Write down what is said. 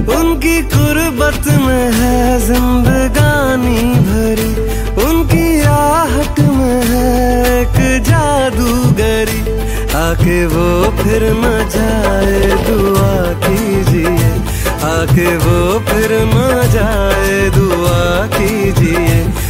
उनकी कुर्बत में है जिंदगानी भरी, उनकी आहट में है एक जादूगरी। आके वो फिर न जाए दुआ कीजिए, आके वो फिर न जाए दुआ कीजिए।